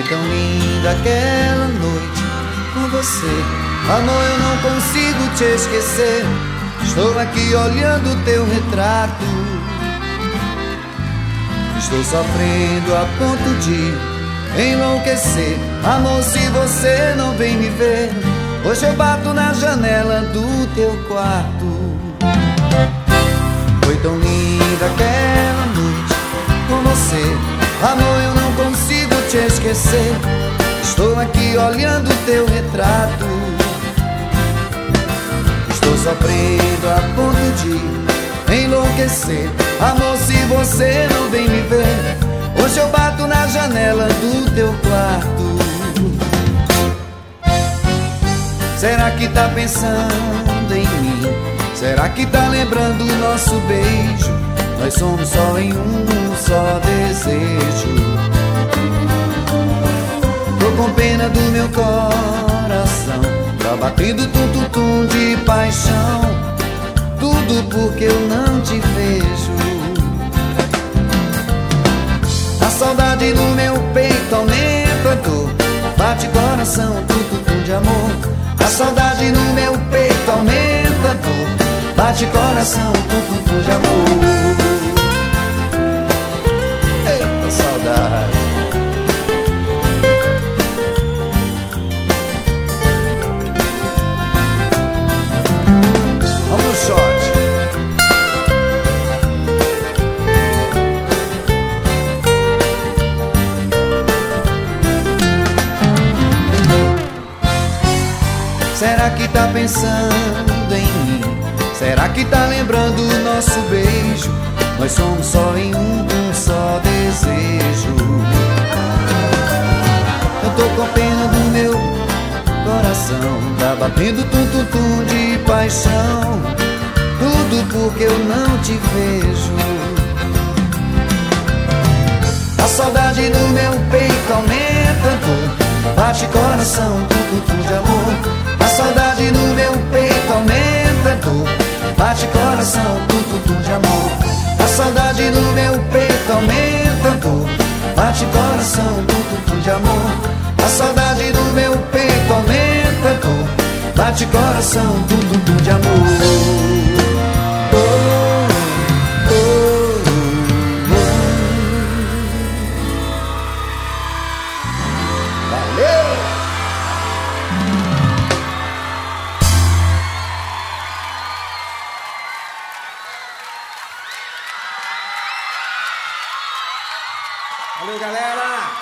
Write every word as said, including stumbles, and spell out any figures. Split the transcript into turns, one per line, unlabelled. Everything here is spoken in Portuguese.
tão linda aquela noite com você. Amor, eu não consigo te esquecer. Estou aqui olhando o teu retrato. Estou sofrendo a ponto de enlouquecer. Amor, se você não vem me ver, hoje eu bato na janela do teu quarto. Foi tão linda aquela noite com você. Amor, eu não consigo te esquecer. Estou aqui olhando o teu retrato. Estou sofrendo a ponto de enlouquecer. Amor, se você não vem me ver, hoje eu bato na janela do teu quarto. Será que tá pensando em mim? Será que tá lembrando o nosso beijo? Nós somos só em um só desejo. Tô com pena do meu coração, tá batendo tum-tum-tum de paixão. Tudo porque eu não te vejo. A saudade no meu peito aumenta a dor. Bate coração, tum-tum-tum de amor. A saudade no meu peito aumenta a dor. Bate coração, tum-tum-tum de amor. Eita saudade. Vamos no shot. Será que tá pensando em mim? Será que tá lembrando o nosso beijo? Nós somos só em um, um só desejo. Eu tô com pena do meu coração, tá batendo tum-tum-tum de paixão. Tudo porque eu não te vejo. A saudade no meu peito aumenta a dor. Bate coração, tum-tum-tum de amor. A saudade no meu peito aumenta a dor. Bate coração, tum-tum-tum de amor. A saudade no meu peito aumenta a dor. Bate coração, tum-tum-tum de amor. A saudade no meu peito aumenta a dor. Bate coração, tum-tum-tum de amor. Oh, oh, oh. Valeu! Valeu, galera!